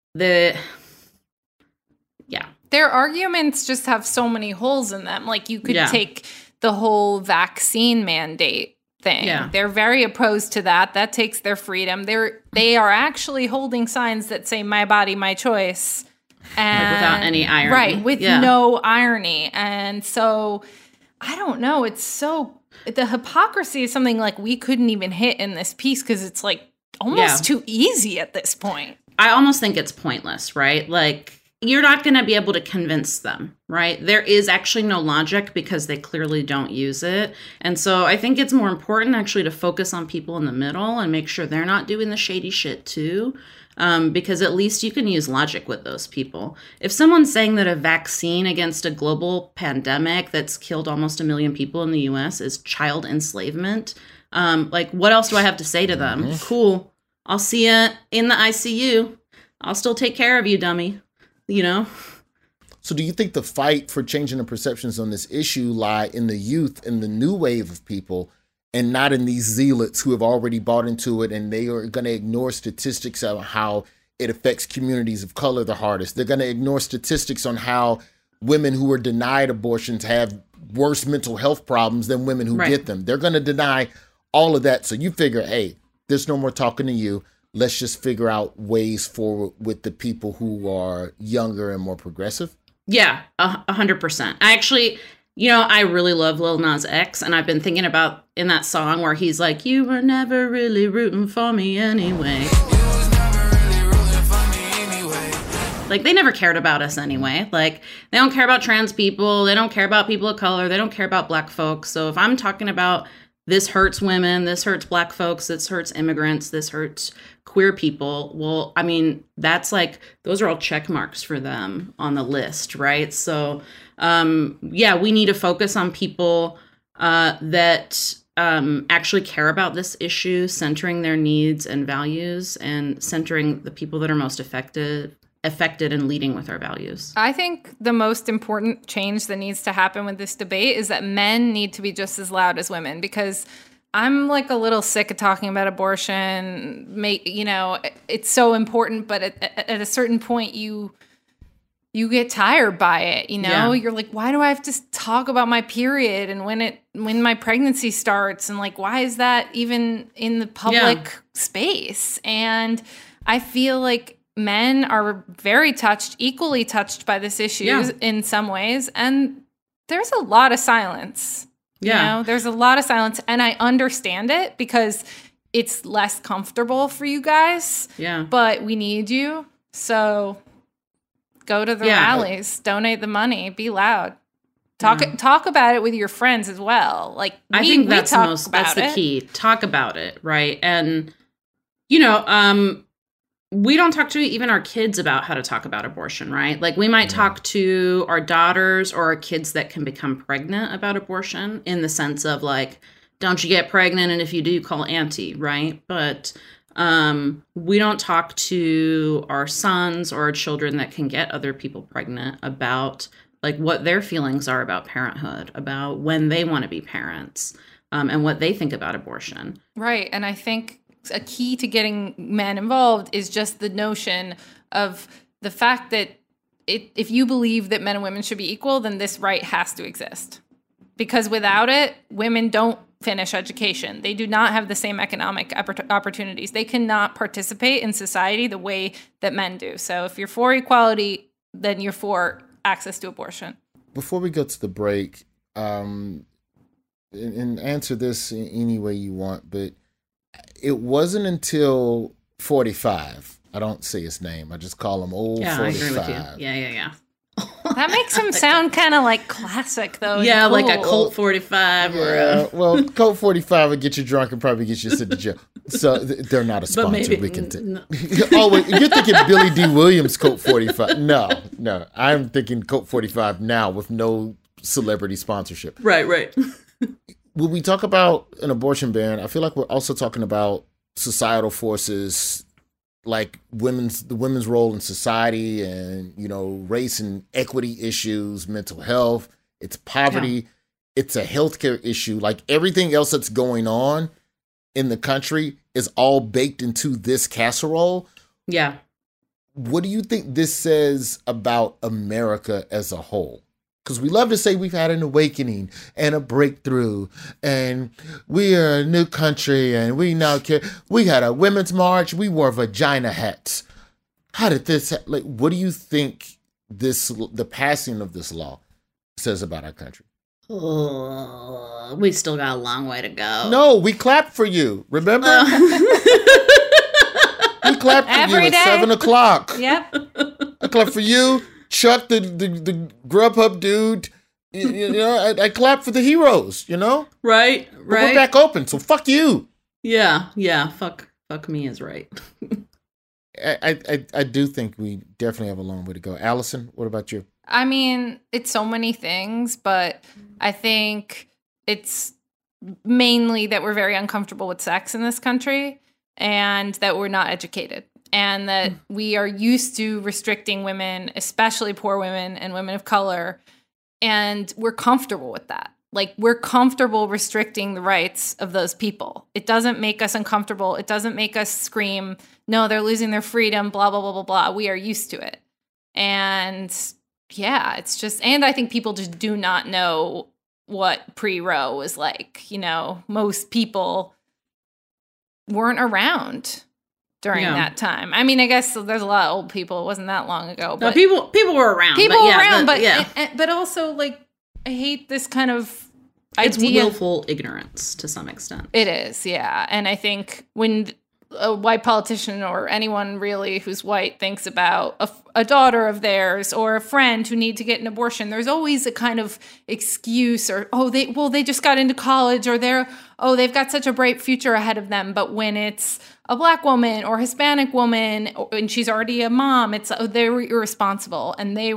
S9: arguments just have so many holes in them. You could take the whole vaccine mandate thing. Yeah. They're very opposed to that. That takes their freedom. They are actually holding signs that say "My body, my choice," and
S10: without any irony.
S9: Right, with no irony. And so I don't know. It's so the hypocrisy is something we couldn't even hit in this piece because it's almost too easy at this point.
S10: I almost think it's pointless, right? You're not going to be able to convince them, right? There is actually no logic because they clearly don't use it. And so I think it's more important actually to focus on people in the middle and make sure they're not doing the shady shit too. Because at least you can use logic with those people. If someone's saying that a vaccine against a global pandemic that's killed almost 1 million people in the US is child enslavement, what else do I have to say to them? Mm-hmm. Cool. I'll see you in the ICU. I'll still take care of you, dummy.
S3: So do you think the fight for changing the perceptions on this issue lie in the youth and the new wave of people and not in these zealots who have already bought into it and they are going to ignore statistics on how it affects communities of color the hardest? They're going to ignore statistics on how women who are denied abortions have worse mental health problems than women who get them. They're going to deny all of that. So you figure, hey, there's no more talking to you. Let's just figure out ways forward with the people who are younger and more progressive.
S10: Yeah, 100%. I actually, I really love Lil Nas X, and I've been thinking about in that song where he's like, "You were never really rooting for me anyway." They never cared about us anyway. They don't care about trans people. They don't care about people of color. They don't care about black folks. So if I'm talking about this hurts women, this hurts black folks, this hurts immigrants, this hurts queer people, well, I mean, that's those are all check marks for them on the list, right? So, we need to focus on people that actually care about this issue, centering their needs and values and centering the people that are most affected and leading with our values.
S9: I think the most important change that needs to happen with this debate is that men need to be just as loud as women, because I'm a little sick of talking about abortion. It's so important, but at a certain point you get tired by it. You're why do I have to talk about my period and when my pregnancy starts, and why is that even in the public space? And I feel men are very equally touched by this issue in some ways, and there's a lot of silence. There's a lot of silence, and I understand it because it's less comfortable for you guys. Yeah. But we need you. So go to the rallies, donate the money, be loud. Talk about it with your friends as well.
S10: I think that's the key. Talk about it, right? And we don't talk to even our kids about how to talk about abortion, right? Like, we might talk to our daughters or our kids that can become pregnant about abortion, in the sense of, like, don't you get pregnant, and if you do, call auntie, right? But we don't talk to our sons or our children that can get other people pregnant about, like, what their feelings are about parenthood, about when they want to be parents, and what they think about abortion.
S9: Right. And I think a key to getting men involved is just the notion of the fact that if you believe that men and women should be equal, then this right has to exist. Because without it, women don't finish education. They do not have the same economic opportunities. They cannot participate in society the way that men do. So if you're for equality, then you're for access to abortion.
S3: Before we go to the break, and answer this in any way you want, but it wasn't until 45. I don't say his name. I just call him old 45.
S10: I agree with you. Yeah.
S9: That makes him sound kind of like classic, though.
S10: Yeah,
S9: cool.
S10: Like a Colt 45.
S3: Well, Colt 45 would get you drunk and probably get you sent to jail. So they're not a sponsor. We can Oh, wait, you're thinking Billy D. Williams Colt 45. No. I'm thinking Colt 45 now with no celebrity sponsorship.
S10: Right.
S3: When we talk about an abortion ban, I feel like we're also talking about societal forces, like the women's role in society, and, you know, race and equity issues, mental health, it's poverty, it's a healthcare issue. Like, everything else that's going on in the country is all baked into this casserole.
S10: Yeah.
S3: What do you think this says about America as a whole? Because we love to say we've had an awakening and a breakthrough, and we are a new country, and we now care. We had a women's march. We wore vagina hats. How did this? What do you think the passing of this law says about our country?
S10: Oh, we still got a long way to go.
S3: No, we clapped for you. Remember? We clapped for
S9: Every
S3: you
S9: day.
S3: at 7:00.
S9: Yep.
S3: I clapped for you. Chuck, the Grubhub dude, you know, I clap for the heroes, you know?
S10: Right.
S3: But we're back open, so fuck you.
S10: Yeah. Fuck me is right.
S3: I do think we definitely have a long way to go. Allison, what about you?
S9: I mean, it's so many things, but I think it's mainly that we're very uncomfortable with sex in this country, and that we're not educated. And that we are used to restricting women, especially poor women and women of color. And we're comfortable with that. Like, we're comfortable restricting the rights of those people. It doesn't make us uncomfortable. It doesn't make us scream, no, they're losing their freedom, blah, blah, blah, blah, blah. We are used to it. And yeah, it's just, and I think people just do not know what pre-Roe was like. You know, most people weren't around during that time. I mean, I guess there's a lot of old people. It wasn't that long ago. But
S10: no, people were around.
S9: People were around, but also, like, I hate this kind of idea.
S10: It's willful ignorance to some extent.
S9: It is, yeah. And I think when a white politician or anyone really who's white thinks about a daughter of theirs or a friend who need to get an abortion, there's always a kind of excuse or, they just got into college, or they've got such a bright future ahead of them. But when it's a black woman or Hispanic woman and she's already a mom, it's, they were irresponsible and they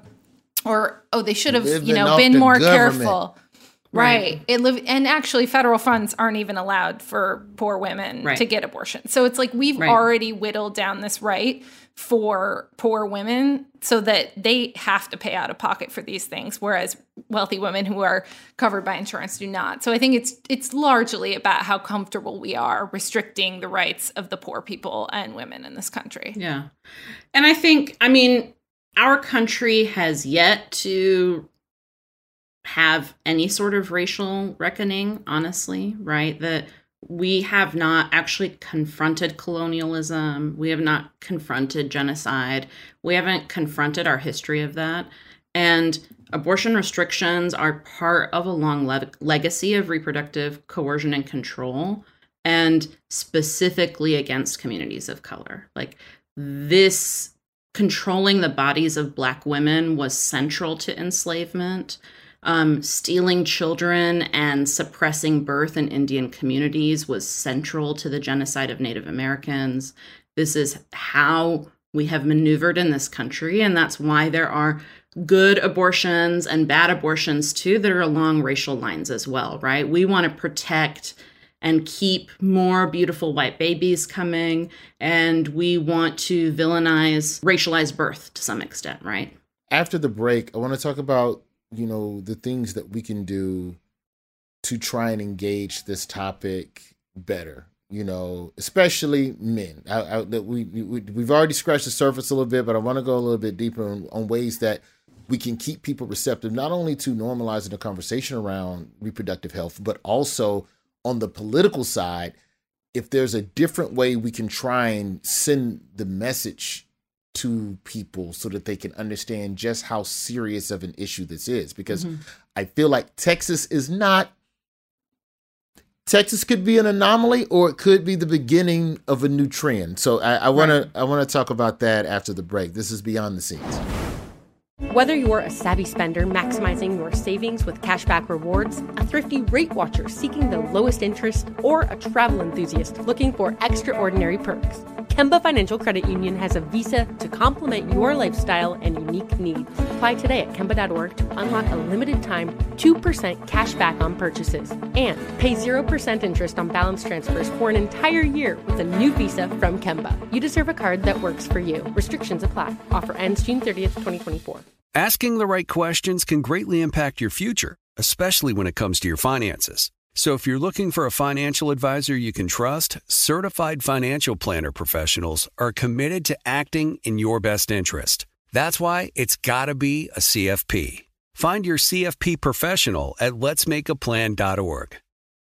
S9: should have, been more careful. Right. And actually federal funds aren't even allowed for poor women to get abortion. So it's like we've already whittled down this right for poor women so that they have to pay out of pocket for these things, whereas wealthy women who are covered by insurance do not. So I think it's largely about how comfortable we are restricting the rights of the poor people and women in this country.
S10: Yeah. And I think, our country has yet to have any sort of racial reckoning, honestly, right? That we have not actually confronted colonialism. We have not confronted genocide. We haven't confronted our history of that. And abortion restrictions are part of a long legacy of reproductive coercion and control, and specifically against communities of color. Like, this controlling the bodies of Black women was central to enslavement. Stealing children and suppressing birth in Indian communities was central to the genocide of Native Americans. This is how we have maneuvered in this country. And that's why there are good abortions and bad abortions too that are along racial lines as well, right? We want to protect and keep more beautiful white babies coming, and we want to villainize racialized birth to some extent, right?
S3: After the break, I want to talk about, the things that we can do to try and engage this topic better, especially men. We've already scratched the surface a little bit, but I want to go a little bit deeper on ways that we can keep people receptive, not only to normalizing the conversation around reproductive health, but also on the political side, if there's a different way we can try and send the message to people so that they can understand just how serious of an issue this is. Because I feel like Texas could be an anomaly, or it could be the beginning of a new trend. So I want to talk about that after the break. This is Beyond the Scenes.
S1: Whether you're a savvy spender maximizing your savings with cashback rewards, a thrifty rate watcher seeking the lowest interest, or a travel enthusiast looking for extraordinary perks, Kemba Financial Credit Union has a visa to complement your lifestyle and unique needs. Apply today at Kemba.org to unlock a limited time 2% cash back on purchases and pay 0% interest on balance transfers for an entire year with a new visa from Kemba. You deserve a card that works for you. Restrictions apply. Offer ends June 30th, 2024.
S16: Asking the right questions can greatly impact your future, especially when it comes to your finances. So if you're looking for a financial advisor you can trust, certified financial planner professionals are committed to acting in your best interest. That's why it's got to be a CFP. Find your CFP professional at letsmakeaplan.org.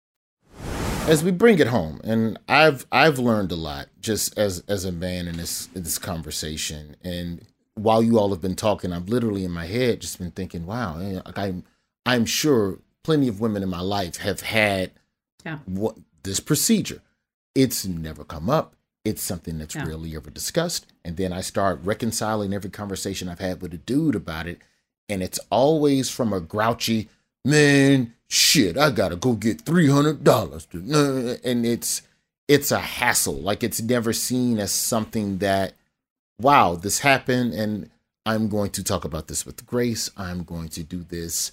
S3: As we bring it home, and I've learned a lot just as a man in this conversation, and while you all have been talking, I've literally in my head just been thinking, wow, I'm sure plenty of women in my life have had this procedure. It's never come up. It's something that's rarely ever discussed. And then I start reconciling every conversation I've had with a dude about it. And it's always from a grouchy, man, shit, I got to go get $300. And it's a hassle. Like, it's never seen as something that, wow, this happened, and I'm going to talk about this with grace. I'm going to do this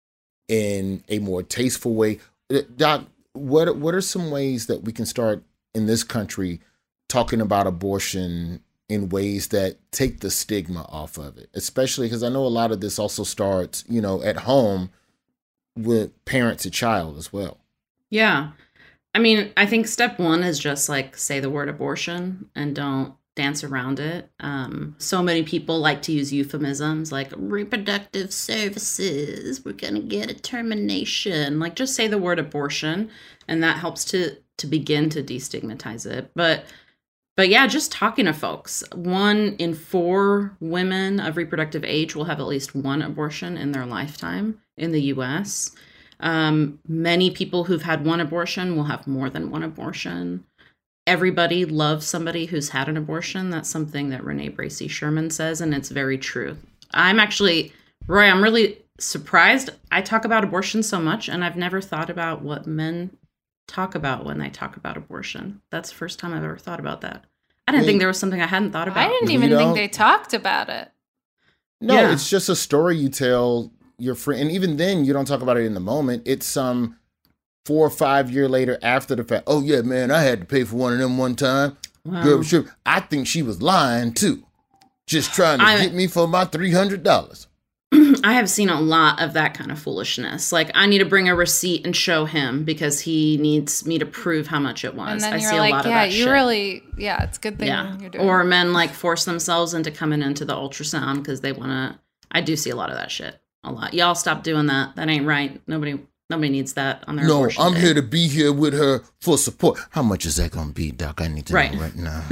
S3: in a more tasteful way. Doc, what are some ways that we can start in this country talking about abortion in ways that take the stigma off of it? Especially because I know a lot of this also starts, at home with parent to child as well.
S10: Yeah. I mean, I think step one is just like say the word abortion and don't dance around it. So many people like to use euphemisms like reproductive services. We're going to get a termination. Like, just say the word abortion, and that helps to begin to destigmatize it. But yeah, just talking to folks. 1 in 4 women of reproductive age will have at least one abortion in their lifetime in the U.S. Many people who've had one abortion will have more than one abortion. Everybody loves somebody who's had an abortion. That's something that Renee Bracey Sherman says, and it's very true. I'm really surprised. I talk about abortion so much, and I've never thought about what men talk about when they talk about abortion. That's the first time I've ever thought about that. I didn't think there was something I hadn't thought about.
S9: I didn't even think they talked about it.
S3: No, It's just a story you tell your friend. And even then, you don't talk about it in the moment. It's some 4 or 5 years later after the fact. Oh, yeah, man, I had to pay for one of them one time.
S10: Wow.
S3: Girl, sure. I think she was lying, too. Just trying to get me for my $300.
S10: I have seen a lot of that kind of foolishness. Like, I need to bring a receipt and show him because he needs me to prove how much it was.
S9: And then
S10: I
S9: you're
S10: see
S9: like,
S10: a lot of that shit.
S9: it's a good thing you're doing.
S10: Or men like force themselves into coming into the ultrasound because they want to. I do see a lot of that shit. A lot. Y'all stop doing that. That ain't right. Nobody needs that on their abortion
S3: I'm
S10: day.
S3: here to be here with her for support. How much is that going to be, Doc? I need to know right now.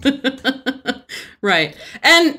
S10: Right. And,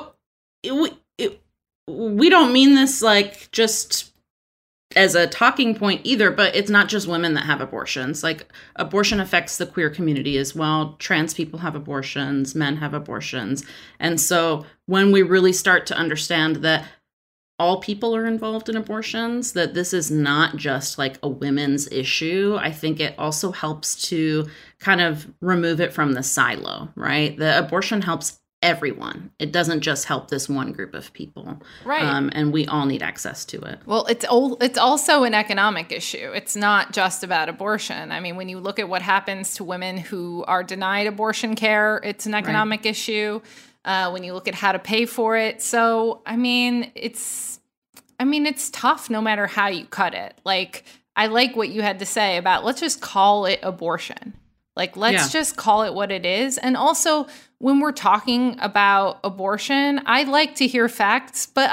S10: we don't mean this like just as a talking point either, but it's not just women that have abortions. Like, abortion affects the queer community as well. Trans people have abortions, men have abortions. And so when we really start to understand that all people are involved in abortions, that this is not just like a women's issue. I think it also helps to kind of remove it from the silo, right? The abortion helps everyone. It doesn't just help this one group of people.
S9: Right.
S10: And we all need access to it.
S9: Well, it's also an economic issue. It's not just about abortion. I mean, when you look at what happens to women who are denied abortion care, it's an economic issue. When you look at how to pay for it. So, I mean, it's tough no matter how you cut it. Like, I like what you had to say about let's just call it abortion. Like, let's just call it what it is. And also, when we're talking about abortion, I like to hear facts, but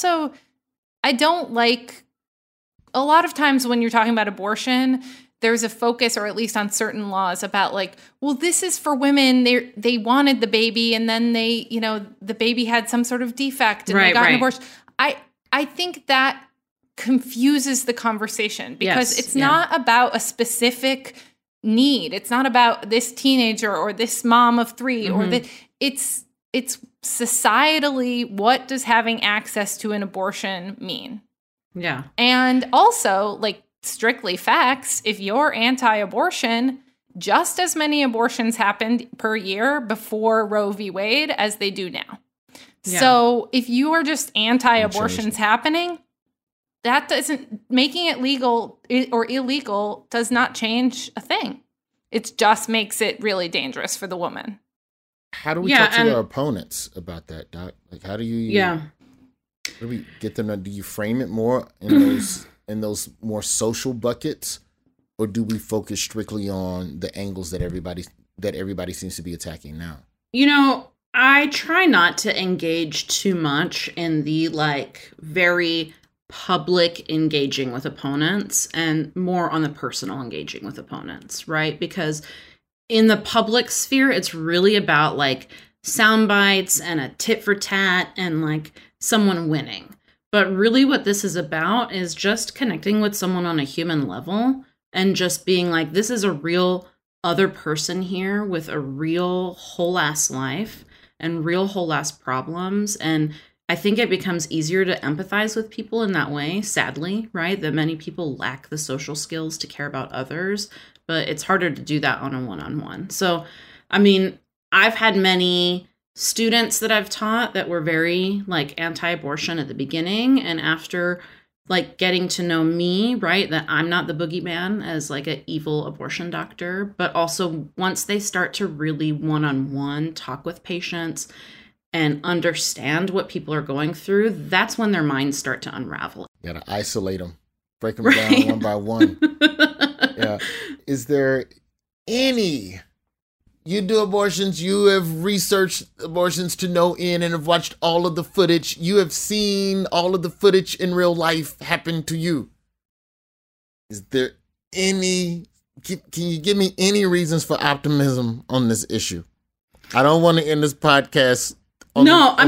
S9: I don't like, a lot of times when you're talking about abortion, there's a focus, or at least on certain laws, about like, well, this is for women. They wanted the baby, and then they, the baby had some sort of defect, and they got an abortion. I think that confuses the conversation, because it's not about a specific need. It's not about this teenager or this mom of 3 or it's societally, what does having access to an abortion mean?
S10: Yeah.
S9: And also, like, strictly facts, if you're anti-abortion, just as many abortions happened per year before Roe v. Wade as they do now. Yeah. So if you are just anti-abortions happening, that doesn't, making it legal or illegal does not change a thing. It just makes it really dangerous for the woman.
S3: How do we talk to our opponents about that, Doc? Like, how do you? How do we get them to? Do you frame it more in those more social buckets, or do we focus strictly on the angles that everybody seems to be attacking now?
S10: I try not to engage too much in the like very public engaging with opponents, and more on the personal engaging with opponents, right? Because in the public sphere, it's really about like sound bites and a tit for tat and like someone winning. But really what this is about is just connecting with someone on a human level and just being like, this is a real other person here with a real whole ass life and real whole ass problems. And I think it becomes easier to empathize with people in that way, sadly, right? That many people lack the social skills to care about others, but it's harder to do that on a one-on-one. So, I mean, I've had many students that I've taught that were very like anti-abortion at the beginning, and after like getting to know me, right, that I'm not the boogeyman as like an evil abortion doctor, but also once they start to really one-on-one talk with patients and understand what people are going through, that's when their minds start to unravel.
S3: You gotta isolate them, break them down one by one. Yeah. Is there any, you do abortions, you have researched abortions to no end and have watched all of the footage, you have seen all of the footage in real life happen to you. Is there any, can you give me any reasons for optimism on this issue? I don't want to end this podcast.
S10: I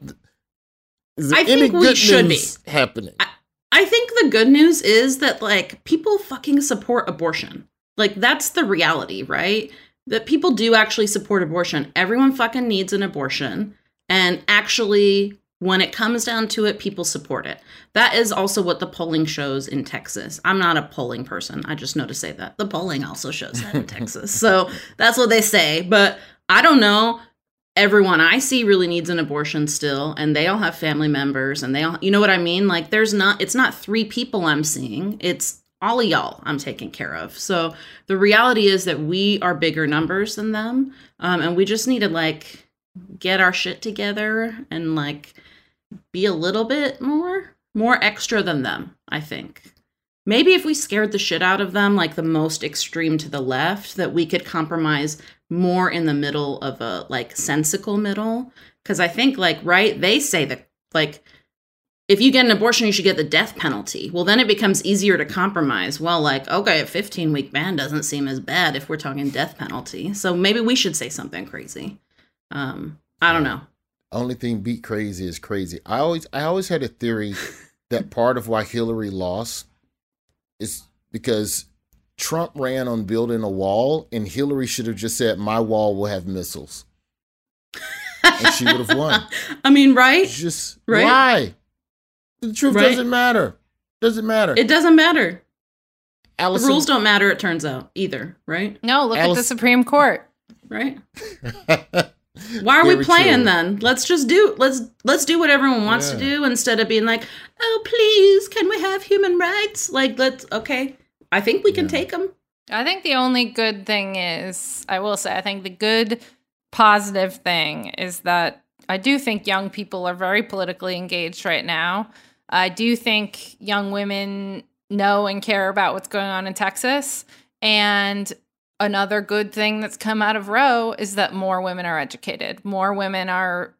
S10: think we should be
S3: happening.
S10: I think the good news is that like people fucking support abortion. Like that's the reality, right? That people do actually support abortion. Everyone fucking needs an abortion. And actually, when it comes down to it, people support it. That is also what the polling shows in Texas. I'm not a polling person. I just know to say that. The polling also shows that in Texas. So that's what they say. But I don't know. Everyone I see really needs an abortion still, and they all have family members, and they all, you know what I mean? Like it's not 3 people I'm seeing. It's all of y'all I'm taking care of. So the reality is that we are bigger numbers than them. And we just need to like get our shit together and like be a little bit more extra than them, I think. Maybe if we scared the shit out of them, like the most extreme to the left, that we could compromise more in the middle of a like sensical middle. Because I think like, right, they say that like, if you get an abortion, you should get the death penalty. Well, then it becomes easier to compromise. Well, like, okay, a 15-week ban doesn't seem as bad if we're talking death penalty. So maybe we should say something crazy. I don't know.
S3: Only thing beat crazy is crazy. I always had a theory that part of why Hillary lost is because Trump ran on building a wall, and Hillary should have just said, my wall will have missiles. And she would have won.
S10: I mean, right?
S3: Just
S10: right?
S3: Why? The truth
S10: Right?
S3: doesn't matter. Doesn't matter.
S10: It doesn't matter.
S3: Allison,
S10: The rules don't matter, it turns out, either, right?
S9: No, look at the Supreme Court.
S10: Right? Why are we
S3: Very
S10: playing
S3: true.
S10: then? Let's just do let's do what everyone wants to do instead of being like, oh please, can we have human rights? Like okay. I think we can take them.
S9: I think the only good thing is, I will say, I think the good positive thing is that I do think young people are very politically engaged right now. I do think young women know and care about what's going on in Texas. And another good thing that's come out of Roe is that more women are educated. More women are,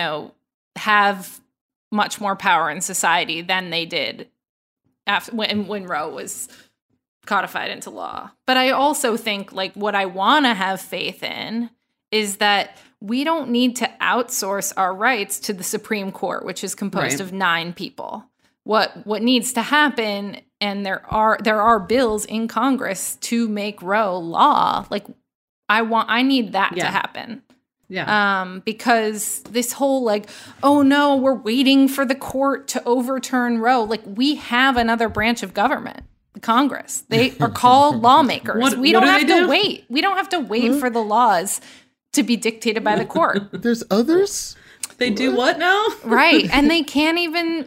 S9: have much more power in society than they did after when Roe was codified into law. But I also think, like, what I want to have faith in is that we don't need to outsource our rights to the Supreme Court, which is composed
S10: Right.
S9: of 9 people. What needs to happen, and there are bills in Congress to make Roe law. Like, I need that to happen.
S10: Yeah.
S9: Because this whole like, oh no, we're waiting for the court to overturn Roe. Like, we have another branch of government, the Congress. They are called lawmakers. We don't have to wait. We don't have to wait for the laws to be dictated by the court.
S3: There's others?
S10: They do what now?
S9: Right. And they can't even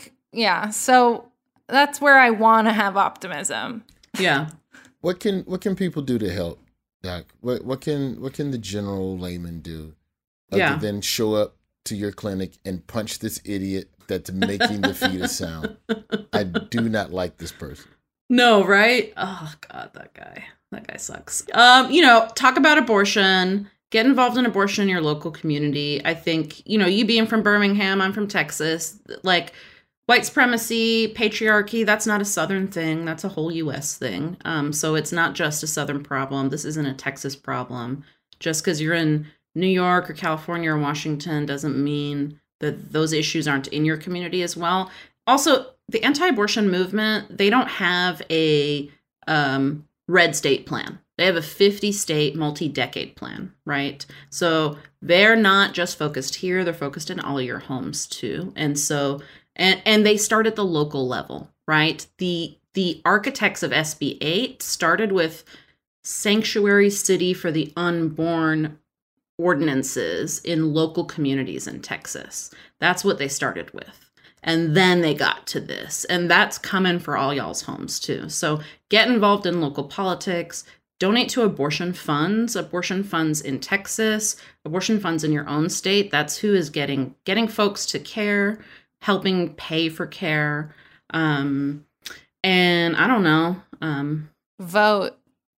S9: so that's where I want to have optimism.
S10: Yeah.
S3: What can people do to help, Doc? What can the general layman do other than show up to your clinic and punch this idiot that's making the fetus sound? I do not like this person.
S10: No, right? Oh God, that guy sucks. Talk about abortion. Get involved in abortion in your local community. I think, you being from Birmingham, I'm from Texas. Like, white supremacy, patriarchy, that's not a Southern thing. That's a whole U.S. thing. So it's not just a Southern problem. This isn't a Texas problem. Just because you're in New York or California or Washington doesn't mean that those issues aren't in your community as well. Also, the anti-abortion movement, they don't have a red state plan. They have a 50-state, multi-decade plan, right? So they're not just focused here. They're focused in all of your homes, too. And so... And they start at the local level, right? The architects of SB 8 started with sanctuary city for the unborn ordinances in local communities in Texas. That's what they started with. And then they got to this. And that's coming for all y'all's homes, too. So get involved in local politics. Donate to abortion funds in Texas, abortion funds in your own state. That's who is getting folks to care, helping pay for care. And I don't know.
S9: Vote.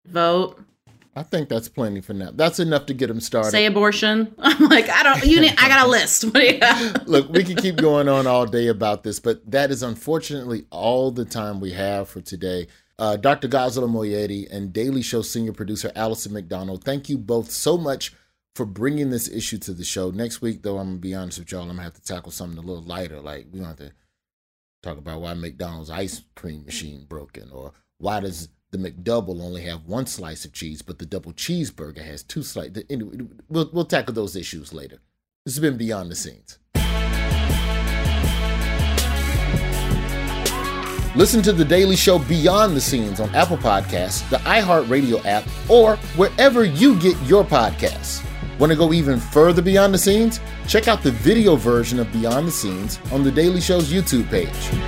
S3: I think that's plenty for now. That's enough to get them started.
S10: Say abortion. I'm like, I got a list. What do you have?
S3: Look, we can keep going on all day about this, but that is unfortunately all the time we have for today. Dr. Ghazala Moayedi and Daily Show senior producer Allison McDonald, thank you both so much for bringing this issue to the show. Next week, though, I'm going to be honest with y'all, I'm going to have to tackle something a little lighter. Like, we don't have to talk about why McDonald's ice cream machine broken, or why does the McDouble only have 1 slice of cheese, but the double cheeseburger has 2 slices. Anyway, we'll tackle those issues later. This has been Beyond the Scenes. Listen to The Daily Show Beyond the Scenes on Apple Podcasts, the iHeartRadio app, or wherever you get your podcasts. Want to go even further beyond the scenes? Check out the video version of Beyond the Scenes on The Daily Show's YouTube page.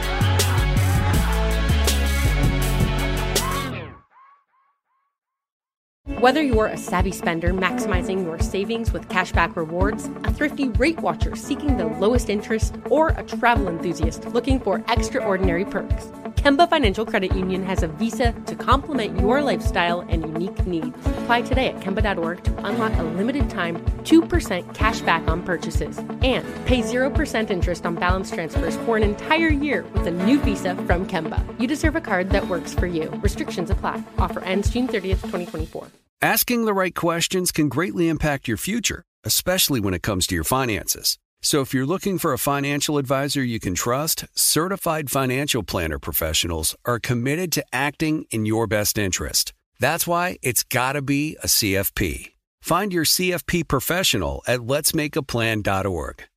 S1: Whether you're a savvy spender maximizing your savings with cashback rewards, a thrifty rate watcher seeking the lowest interest, or a travel enthusiast looking for extraordinary perks, Kemba Financial Credit Union has a visa to complement your lifestyle and unique needs. Apply today at Kemba.org to unlock a limited time 2% cash back on purchases and pay 0% interest on balance transfers for an entire year with a new visa from Kemba. You deserve a card that works for you. Restrictions apply. Offer ends June 30th, 2024.
S16: Asking the right questions can greatly impact your future, especially when it comes to your finances. So if you're looking for a financial advisor you can trust, certified financial planner professionals are committed to acting in your best interest. That's why it's got to be a CFP. Find your CFP professional at letsmakeaplan.org.